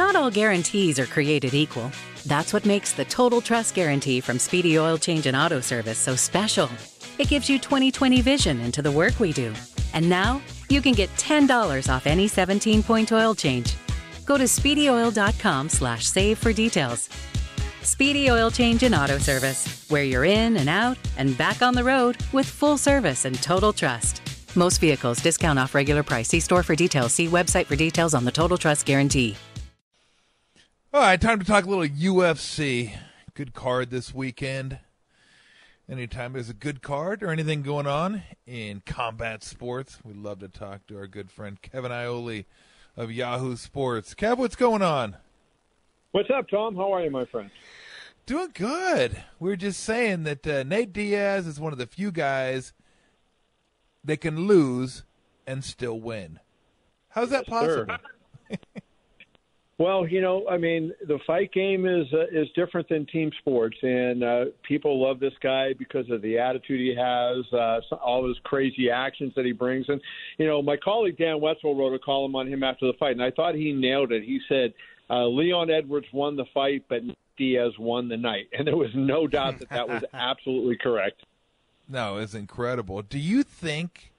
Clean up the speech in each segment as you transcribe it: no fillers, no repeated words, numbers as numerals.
Not all guarantees are created equal. That's what makes the Total Trust Guarantee from Speedy Oil Change and Auto Service so special. It gives you 20/20 vision into the work we do. And now, you can get $10 off any 17-point oil change. Go to SpeedyOil.com/save for details. Speedy Oil Change and Auto Service, where you're in and out and back on the road with full service and total trust. Most vehicles, discount off regular price. See store for details. See website for details on the Total Trust Guarantee. All right, time to talk a little UFC. Good card this weekend. Anytime there's a good card or anything going on in combat sports, we love to talk to our good friend Kevin Iole of Yahoo Sports. Kev, what's going on? What's up, Tom? How are you, my friend? Doing good. We were just saying that Nate Diaz is one of the few guys that can lose and still win. How's that possible? Well, the fight game is different than team sports, and people love this guy because of the attitude he has, all his crazy actions that he brings. And, my colleague Dan Wetzel wrote a column on him after the fight, and I thought he nailed it. He said, Leon Edwards won the fight, but Diaz won the night. And there was no doubt that was absolutely correct. No, it's incredible. Do you think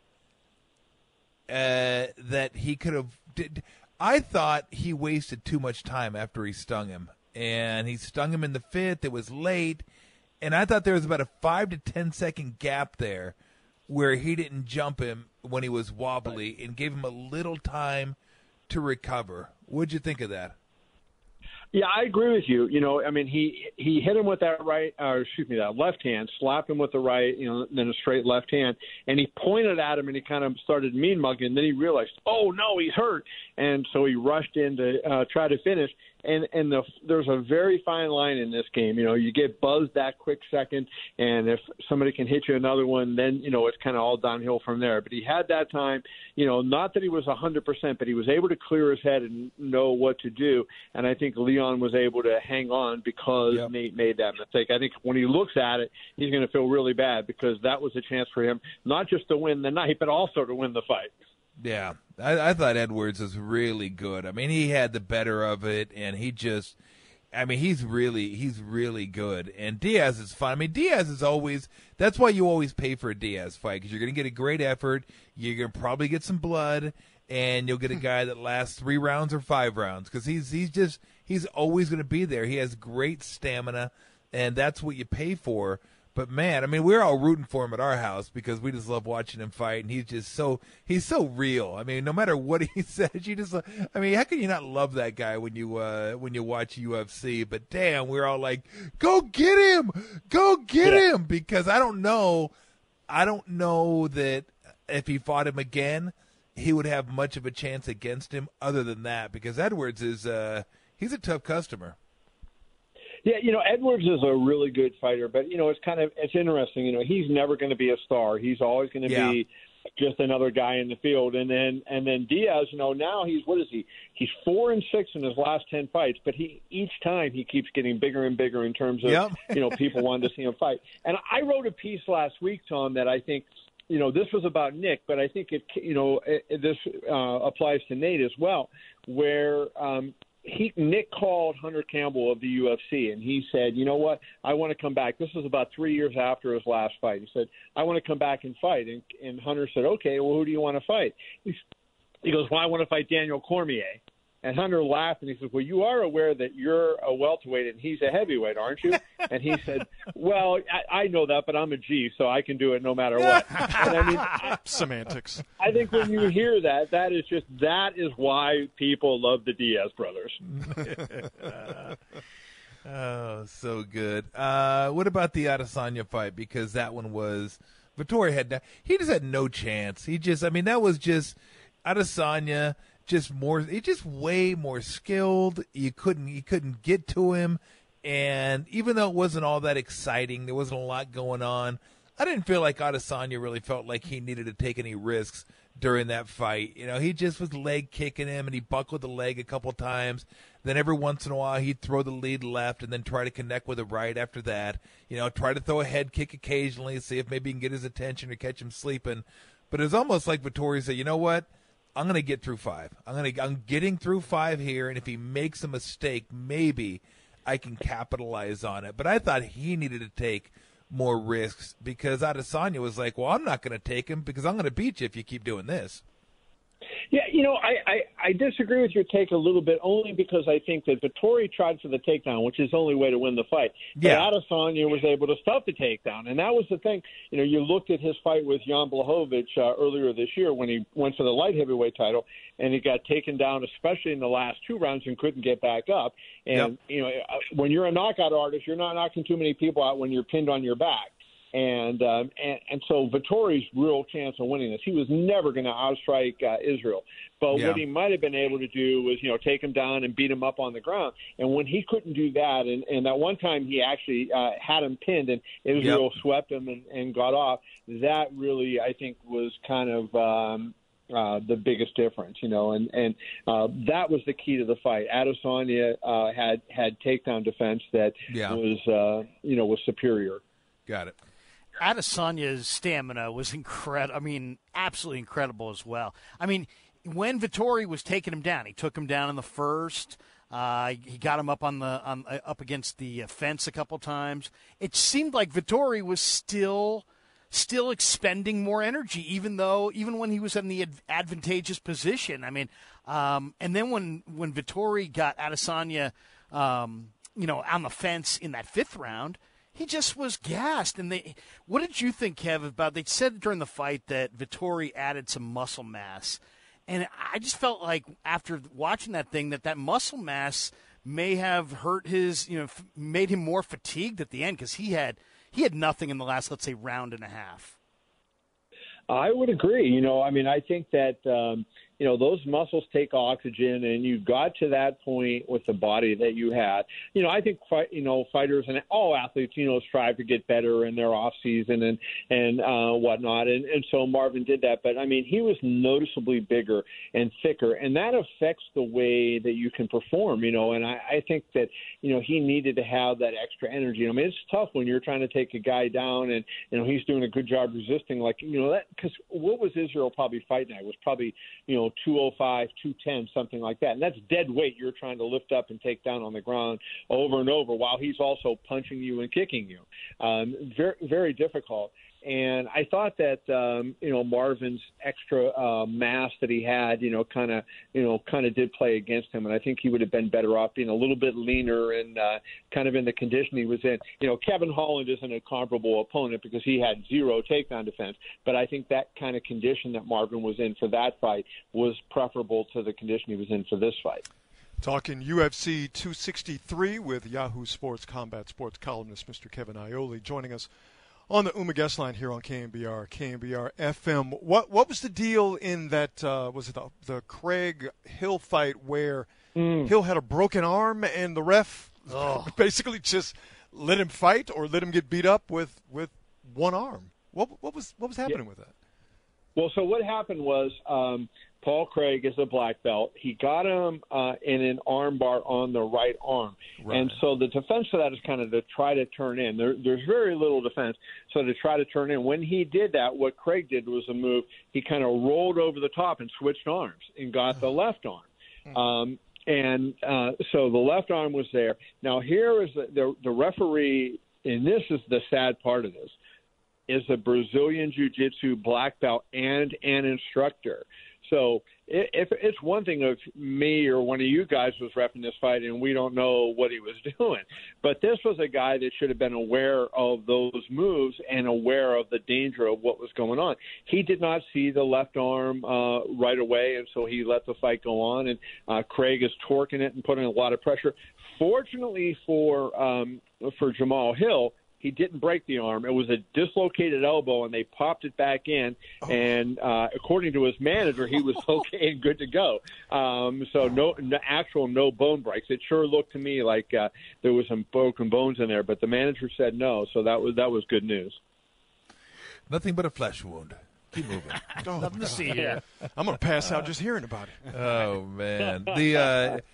that he could have I thought he wasted too much time after he stung him. And he stung him in the fifth. It was late. And I thought there was about a 5 to 10 second gap there where he didn't jump him when he was wobbly and gave him a little time to recover. What'd you think of that? Yeah, I agree with you. He hit him with that that left hand, slapped him with the right, then a straight left hand, and he pointed at him and he kind of started mean mugging, and then he realized, oh no, he's hurt, and so he rushed in to try to finish. And there's a very fine line in this game. You get buzzed that quick second, and if somebody can hit you another one, then, it's kind of all downhill from there. But he had that time, not that he was 100%, but he was able to clear his head and know what to do. And I think Leon was able to hang on because Nate made that mistake. I think when he looks at it, he's going to feel really bad because that was a chance for him not just to win the night, but also to win the fight. Yeah, I thought Edwards was really good. I mean, he had the better of it, and he's really good. And Diaz is fun. I mean, Diaz is always – that's why you always pay for a Diaz fight, because you're going to get a great effort. You're going to probably get some blood, and you'll get a guy that lasts 3 rounds or 5 rounds, because he's always going to be there. He has great stamina, and that's what you pay for. But, man, I mean, we're all rooting for him at our house because we just love watching him fight, and he's so real. I mean, no matter what he says, how can you not love that guy when you watch UFC? But, damn, we're all like, go get him! Go get him! Because I don't know that if he fought him again, he would have much of a chance against him other than that, because Edwards is he's a tough customer. Yeah, Edwards is a really good fighter, but it's interesting. He's never going to be a star. He's always going to be just another guy in the field. And then Diaz, now he's 4-6 in his last 10 fights, but each time he keeps getting bigger and bigger in terms of people wanting to see him fight. And I wrote a piece last week, Tom, that I think this was about Nick, but I think this applies to Nate as well, where Nick called Hunter Campbell of the UFC, and he said, you know what, I want to come back. This was about 3 years after his last fight. He said, I want to come back and fight. And Hunter said, okay, well, who do you want to fight? He goes, well, I want to fight Daniel Cormier. And Hunter laughed, and he said, well, you are aware that you're a welterweight and he's a heavyweight, aren't you? And he said, well, I know that, but I'm a G, so I can do it no matter what. And I mean, semantics. I think when you hear that is why people love the Diaz brothers. Oh, so good. What about the Adesanya fight? Because that one was – Vettori he just had no chance. That was just Adesanya – just way more skilled. He couldn't get to him, and even though it wasn't all that exciting, there wasn't a lot going on. I didn't feel like Adesanya really felt like he needed to take any risks during that fight. He just was leg kicking him, and he buckled the leg a couple times. Then every once in a while, he'd throw the lead left and then try to connect with a right after that. Try to throw a head kick occasionally, see if maybe he can get his attention or catch him sleeping. But it was almost like Vettori said, you know what? I'm going to get through 5. I'm getting through 5 here, and if he makes a mistake, maybe I can capitalize on it. But I thought he needed to take more risks because Adesanya was like, well, I'm not going to take him because I'm going to beat you if you keep doing this. Yeah, I disagree with your take a little bit, only because I think that Vettori tried for the takedown, which is the only way to win the fight. Yeah. But Adesanya was able to stop the takedown, and that was the thing. You looked at his fight with Jan Blachowicz earlier this year when he went for the light heavyweight title, and he got taken down, especially in the last 2 rounds, and couldn't get back up. And, when you're a knockout artist, you're not knocking too many people out when you're pinned on your back. And so Vettori's real chance of winning this, he was never going to outstrike Israel. But what he might have been able to do was, take him down and beat him up on the ground. And when he couldn't do that, and that one time he actually had him pinned and Israel swept him and got off, that really, I think, was kind of the biggest difference, and that was the key to the fight. Adesanya had takedown defense that was superior. Got it. Adesanya's stamina was incredible. I mean, absolutely incredible as well. I mean, when Vettori was taking him down, he took him down in the first. He got him up up against the fence a couple times. It seemed like Vettori was still expending more energy, even when he was in the advantageous position. I mean, and then when Vettori got Adesanya, on the fence in that 5th round, he just was gassed. And what did you think, Kev, about? They said during the fight that Vettori added some muscle mass, and I just felt like after watching that thing that muscle mass may have hurt his, made him more fatigued at the end because he had nothing in the last, let's say, round and a half. I would agree. I think that those muscles take oxygen, and you got to that point with the body that you had. I think fighters and all athletes, strive to get better in their off season and whatnot, and so Marvin did that. But he was noticeably bigger and thicker, and that affects the way that you can perform. And I think that he needed to have that extra energy. It's tough when you're trying to take a guy down, and he's doing a good job resisting. That, because what was Israel probably fighting at? It was probably 205, 210, something like that. And that's dead weight you're trying to lift up and take down on the ground over and over while he's also punching you and kicking you. Very, very difficult. And I thought that, Marvin's extra mass that he had, kind of did play against him. And I think he would have been better off being a little bit leaner and kind of in the condition he was in. Kevin Holland isn't a comparable opponent because he had 0 takedown defense. But I think that kind of condition that Marvin was in for that fight was preferable to the condition he was in for this fight. Talking UFC 263 with Yahoo Sports Combat Sports columnist Mr. Kevin Iole joining us on the UMA guest line here on KNBR FM. What was the deal in that, was it the Craig Hill fight where Hill had a broken arm and the ref basically just let him fight or let him get beat up with one arm? What was happening with that? Well, so what happened was Paul Craig is a black belt. He got him in an arm bar on the right arm. Right. And so the defense for that is kind of to try to turn in. There's very little defense. So to try to turn in. When he did that, what Craig did was a move. He kind of rolled over the top and switched arms and got the left arm. So the left arm was there. Now here is the referee, and this is the sad part of this, is a Brazilian Jiu-Jitsu black belt and an instructor. So if it's one thing if me or one of you guys was repping this fight and we don't know what he was doing, but this was a guy that should have been aware of those moves and aware of the danger of what was going on. He did not see the left arm right away, and so he let the fight go on, and Craig is torquing it and putting a lot of pressure. Fortunately for Jamal Hill, he didn't break the arm. It was a dislocated elbow, and they popped it back in. And according to his manager, he was okay and good to go. So no bone breaks. It sure looked to me like there was some broken bones in there, but the manager said no. So that was good news. Nothing but a flesh wound. Keep moving. Nothing to see here. I'm going to pass out just hearing about it. Oh man,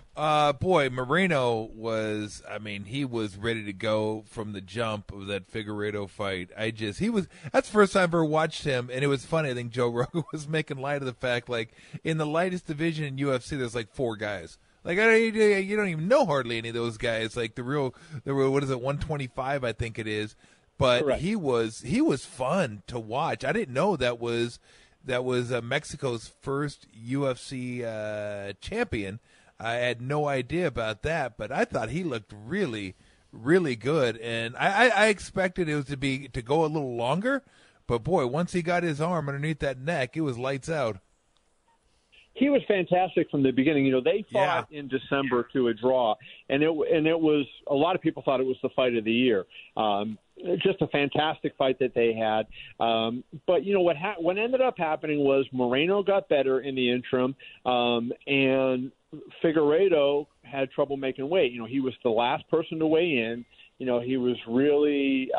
Boy, Moreno was, he was ready to go from the jump of that Figueiredo fight. That's the first time I ever watched him, and it was funny. I think Joe Rogan was making light of the fact, like, in the lightest division in UFC, there's like 4 guys. Like, you don't even know hardly any of those guys. Like, the real, what is it, 125, I think it is. But Correct. he was fun to watch. I didn't know that was Mexico's first UFC champion. I had no idea about that, but I thought he looked really, really good, and I expected it was to go a little longer. But boy, once he got his arm underneath that neck, it was lights out. He was fantastic from the beginning. You know, they fought in December to a draw, and it was a lot of people thought it was the fight of the year. Just a fantastic fight that they had. But you know what ended up happening was Moreno got better in the interim, and Figueiredo had trouble making weight. You know, he was the last person to weigh in. You know, he was really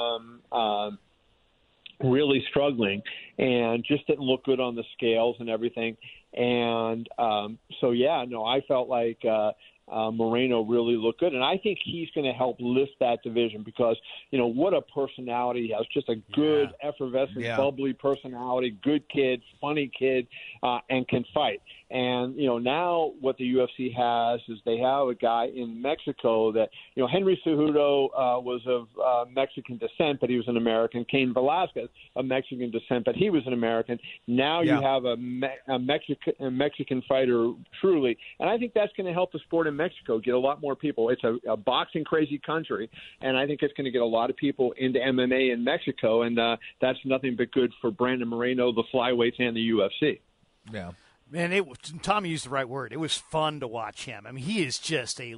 really struggling and just didn't look good on the scales and everything. And I felt like Moreno really looked good, and I think he's going to help lift that division because, you know, what a personality he has, just a good, effervescent, bubbly personality, good kid, funny kid, and can fight. And, you know, now what the UFC has is they have a guy in Mexico that, you know, Henry Cejudo was of Mexican descent, but he was an American. Cain Velasquez, of Mexican descent, but he was an American. Now you have a Mexican fighter, truly. And I think that's going to help the sport in Mexico get a lot more people. It's a boxing crazy country, and I think it's going to get a lot of people into MMA in Mexico, and that's nothing but good for Brandon Moreno, the flyweights, and the UFC. Yeah. Man, Tom used the right word. It was fun to watch him. I mean, he is just a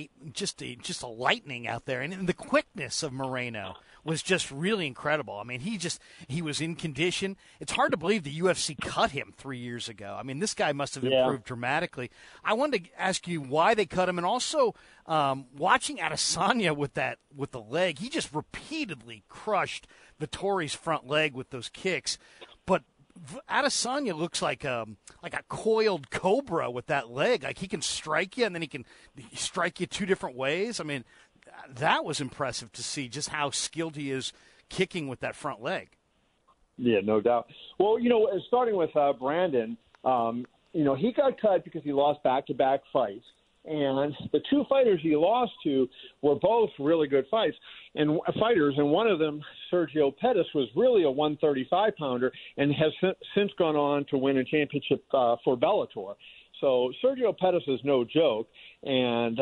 lightning out there, and the quickness of Moreno was just really incredible. I mean, he was in condition. It's hard to believe the UFC cut him 3 years ago. I mean, this guy must have improved dramatically. I wanted to ask you why they cut him, and also watching Adesanya with the leg, he just repeatedly crushed Vettori's front leg with those kicks, but Adesanya looks like a coiled cobra with that leg. Like, he can strike you, and then he can strike you 2 different ways. I mean, that was impressive to see just how skilled he is kicking with that front leg. Yeah, no doubt. Well, you know, starting with Brandon, you know, he got cut because he lost back-to-back fights. And the 2 fighters he lost to were both really good fights and fighters. And one of them, Sergio Pettis, was really a 135-pounder and has since gone on to win a championship for Bellator. So Sergio Pettis is no joke. And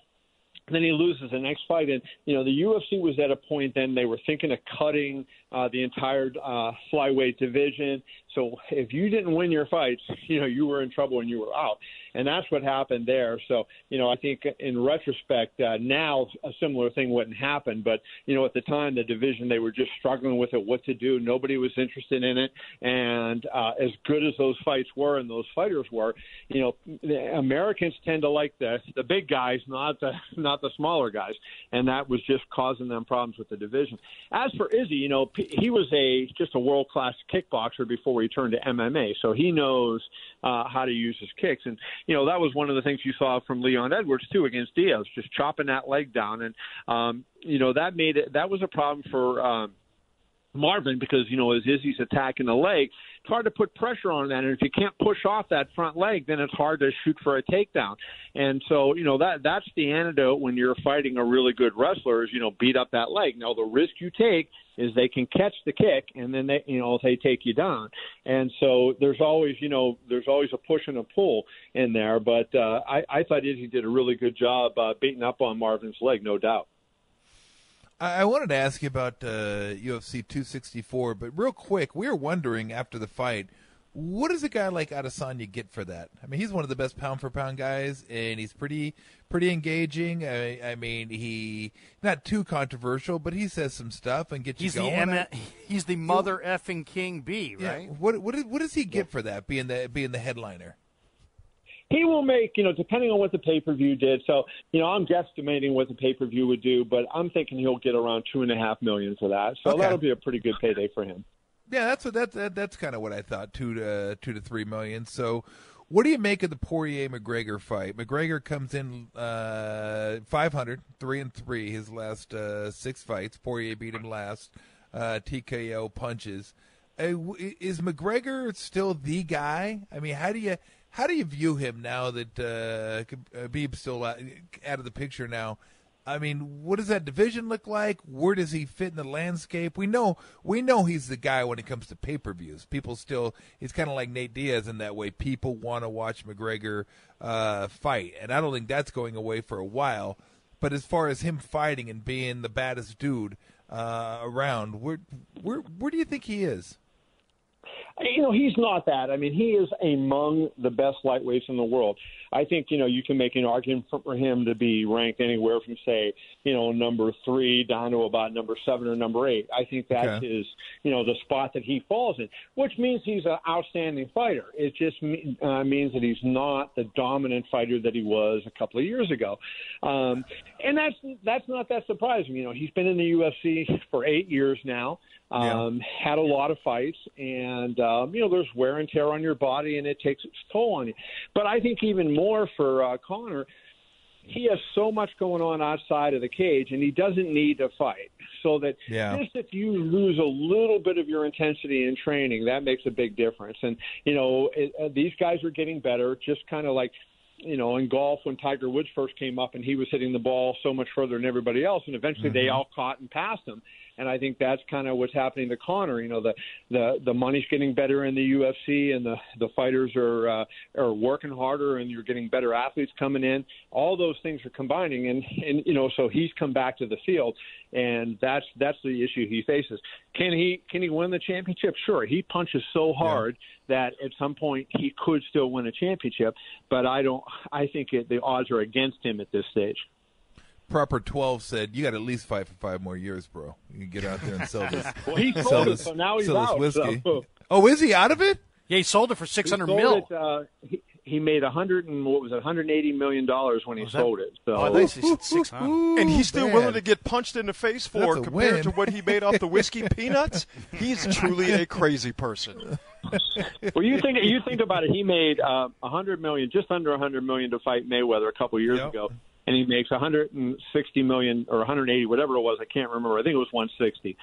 then he loses the next fight. And, you know, the UFC was at a point then they were thinking of cutting the entire flyweight division. So if you didn't win your fights, you know, you were in trouble and you were out. And that's what happened there. So, you know, I think in retrospect, now a similar thing wouldn't happen. But, you know, at the time, the division, they were just struggling with it, what to do. Nobody was interested in it. And as good as those fights were and those fighters were, you know, the Americans tend to like the big guys, not the smaller guys. And that was just causing them problems with the division. As for Izzy, you know, he was just a world-class kickboxer before he turned to MMA. So he knows how to use his kicks. And, you know, that was one of the things you saw from Leon Edwards, too, against Diaz, just chopping that leg down. And, you know, that was a problem for Marvin because, you know, as Izzy's attacking the leg, it's hard to put pressure on that. And if you can't push off that front leg, then it's hard to shoot for a takedown. And so, you know, that's the antidote when you're fighting a really good wrestler is, you know, beat up that leg. Now, the risk you take is they can catch the kick and then they take you down. And so there's always a push and a pull in there. But I thought Izzy did a really good job beating up on Marvin's leg, no doubt. I wanted to ask you about UFC 264, but real quick, we were wondering after the fight, what does a guy like Adesanya get for that? I mean, he's one of the best pound-for-pound guys, and he's pretty engaging. I mean, he not too controversial, but he says some stuff and gets you going. He's the mother effing King B, right? Yeah. What does he get for that, being the headliner? He will make, you know, depending on what the pay-per-view did. So, you know, I'm guesstimating what the pay-per-view would do, but I'm thinking he'll get around $2.5 million for that. So that'll be a pretty good payday for him. Yeah, that's kind of what I thought, $2 to $3 million. So, What do you make of the Poirier-McGregor fight? McGregor comes in 500, 3-3 his last 6 fights. Poirier beat him last. TKO punches. Is McGregor still the guy? I mean, how do you view him now that Khabib's still out of the picture now? I mean, what does that division look like? Where does he fit in the landscape? We know he's the guy when it comes to pay-per-views. He's kind of like Nate Diaz in that way. People want to watch McGregor fight, and I don't think that's going away for a while. But as far as him fighting and being the baddest dude around, where do you think he is? He's not that. I mean, he is among the best lightweights in the world. I think, you can make an argument for him to be ranked anywhere from, say, number 3 down to about number 7 or number 8. I think that's his, the spot that he falls in, which means he's an outstanding fighter. It just means that he's not the dominant fighter that he was a couple of years ago. And that's not that surprising. He's been in the UFC for 8 years now. Had a lot of fights, and there's wear and tear on your body, and it takes its toll on you. But I think even more for Conor, he has so much going on outside of the cage, and he doesn't need to fight. So that just if you lose a little bit of your intensity in training, that makes a big difference. And these guys are getting better, just kind of like. In golf when Tiger Woods first came up and he was hitting the ball so much further than everybody else, and eventually they all caught and passed him. And I think that's kind of what's happening to Conor. The money's getting better in the UFC, and the fighters are working harder, and you're getting better athletes coming in. All those things are combining, and so he's come back to the field, and that's the issue he faces. Can he win the championship? Sure. He punches so hard that at some point he could still win a championship, but I think the odds are against him at this stage. Proper 12 said, you got to at least fight for 5 more years, bro. You can get out there and sell this. Well, he sold it, so now he's out. Whiskey. So. Oh, is he out of it? Yeah, he sold it for $600 million. He made $180 million when he sold it. So. Oh, I think he said 600. And he's still willing to get punched in the face for compared to what he made off the whiskey peanuts. He's truly a crazy person. Well, you think about it. He made $100 million, just under $100 million, to fight Mayweather a couple years ago. And he makes $160 million or $180, whatever it was. I can't remember. I think it was $160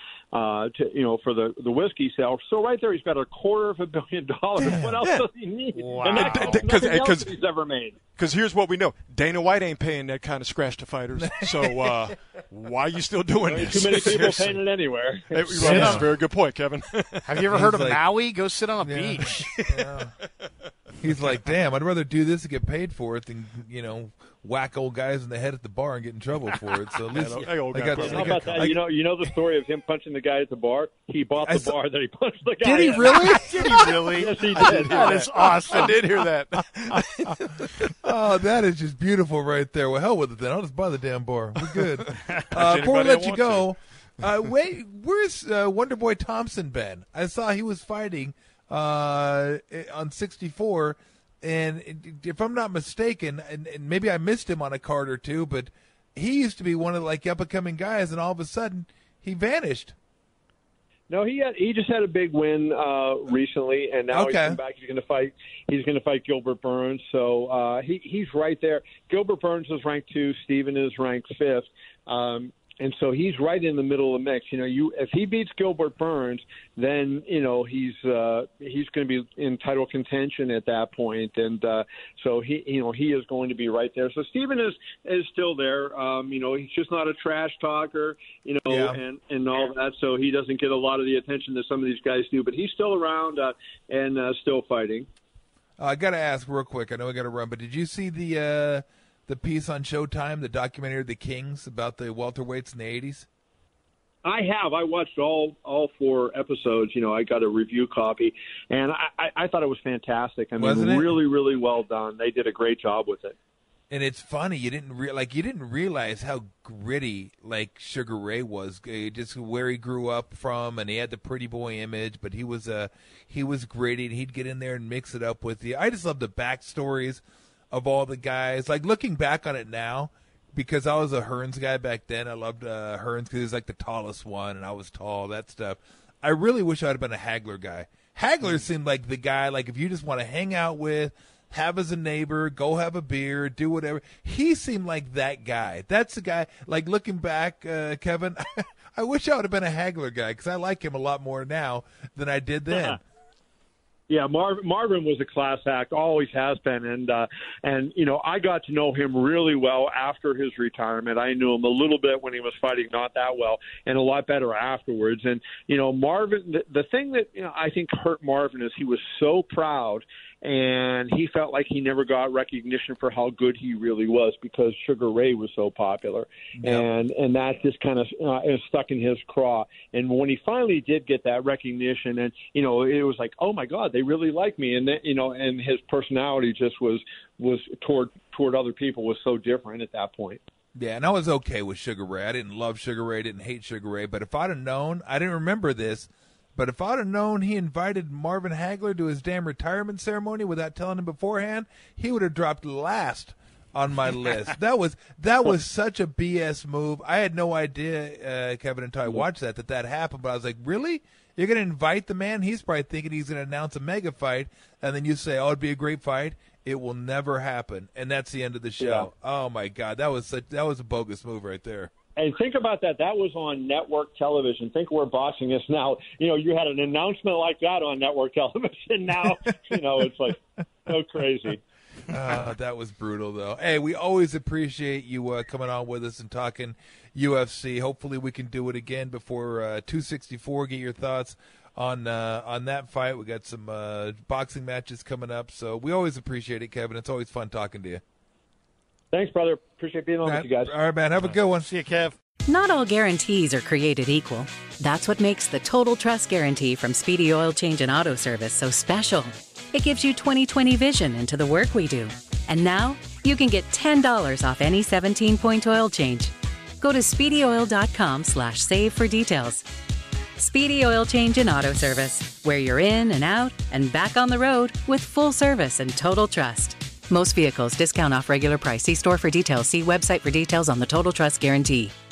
for the whiskey sale. So right there, he's got $250 million. What else does he need? Wow. And that's nothing else he's ever made. Because here's what we know: Dana White ain't paying that kind of scratch to fighters. So why are you still doing this? Too many people paying it anywhere. That's a very good point, Kevin. Have you ever heard of Maui? Go sit on a beach. Yeah. He's like, damn, I'd rather do this and get paid for it than, whack old guys in the head at the bar and get in trouble for it. So at least how about that? You know the story of him punching the guy at the bar? He bought the bar that he punched the guy. Did he really? Did he really? Yes, he did. That is awesome. I did hear that. Oh, that is just beautiful right there. Well, hell with it then. I'll just buy the damn bar. We're good. Before we let you go, where's Wonderboy Thompson been? I saw he was fighting on 64, and if I'm not mistaken, and maybe I missed him on a card or two, but he used to be one of the up-and-coming guys, and all of a sudden he vanished. No, he just had a big win recently, and now he's come back. He's going to fight Gilbert Burns. So he's right there. Gilbert Burns is ranked 2. Steven is ranked 5th. And so he's right in the middle of the mix. If he beats Gilbert Burns, then he's going to be in title contention at that point, and so he is going to be right there. So Steven is still there. He's just not a trash talker, and all that. So he doesn't get a lot of the attention that some of these guys do, but he's still around and still fighting. I got to ask real quick. I know I got to run, but did you see the piece on Showtime, the documentary The Kings, about the welterweights in the 80s? I have. I watched all 4 episodes. I got a review copy, and I thought it was fantastic. I mean, really, really well done. They did a great job with it. And it's funny, you didn't realize how gritty Sugar Ray was, just where he grew up from, and he had the pretty boy image, but he was gritty, and he'd get in there and mix it up with you. I just love the backstories of all the guys. Looking back on it now, because I was a Hearns guy back then, I loved Hearns because he was the tallest one, and I was tall, that stuff. I really wish I'd have been a Hagler guy. Hagler seemed like the guy, if you just want to hang out with, have as a neighbor, go have a beer, do whatever. He seemed like that guy. That's the guy. Like, looking back, Kevin, I wish I would have been a Hagler guy because I like him a lot more now than I did then. Yeah, Marvin was a class act, always has been, and you know, I got to know him really well after his retirement. I knew him a little bit when he was fighting, not that well, and a lot better afterwards. And you know, Marvin, the thing that I think hurt Marvin is he was so proud, and he felt like he never got recognition for how good he really was because Sugar Ray was so popular, and that just kind of is stuck in his craw. And when he finally did get that recognition, and you know, it was like, oh my God, they really like me, and then, you know, and his personality just was toward other people was so different at that point. Yeah, and I was okay with Sugar Ray. I didn't love Sugar Ray, didn't hate Sugar Ray, but if I'd have known, I didn't remember this, but if I'd have known he invited Marvin Hagler to his damn retirement ceremony without telling him beforehand, he would have dropped last on my list. That was such a BS move. I had no idea, Kevin, until I watched that happened, but I was like, really? You're going to invite the man? He's probably thinking he's going to announce a mega fight, and then you say, oh, it'd be a great fight. It will never happen, and that's the end of the show. Yeah. Oh, my God. That was a bogus move right there. And think about that. That was on network television. Think where boxing is now. You know, you had an announcement like that on network television. Now, you know, it's like so crazy. That was brutal, though. Hey, we always appreciate you coming on with us and talking UFC. Hopefully we can do it again before 264. Get your thoughts on that fight. We got some boxing matches coming up, so we always appreciate it, Kevin. It's always fun talking to you. Thanks, brother. Appreciate being on with you guys. All right, man. Have a good one. See you, Kev. Not all guarantees are created equal. That's what makes the Total Trust Guarantee from Speedy Oil Change and Auto Service so special. It gives you 20/20 vision into the work we do. And now you can get $10 off any 17-point oil change. Go to speedyoil.com/save for details. Speedy Oil Change and Auto Service, where you're in and out and back on the road with full service and total trust. Most vehicles discount off regular price. See store for details. See website for details on the Total Trust Guarantee.